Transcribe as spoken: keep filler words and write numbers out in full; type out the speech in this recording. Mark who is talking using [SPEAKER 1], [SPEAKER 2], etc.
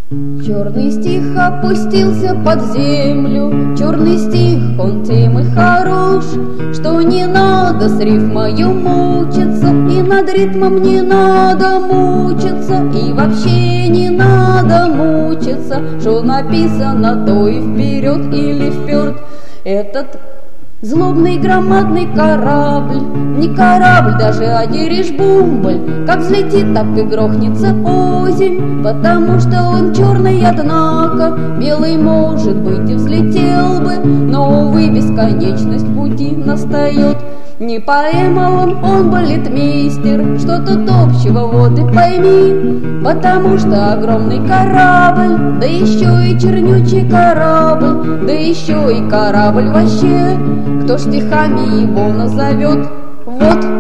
[SPEAKER 1] Черный стих опустился под землю, черный стих, он тем и хорош, что не надо с рифмою мучиться, и над ритмом не надо мучиться, и вообще не надо мучиться, что написано, то и вперед или вперед. Этот злобный громадный корабль, не корабль даже, а дирижбумбль, как взлетит, так и грохнется озимь, потому что он черный, однако белый, может быть, и взлетел бы, но, увы, бесконечность пути настает. Не поэма он, он балетмейстер, что тут общего, вот и пойми, потому что огромный корабль, да еще и чернючий корабль, да еще и корабль вообще, кто ж стихами его назовет? Вот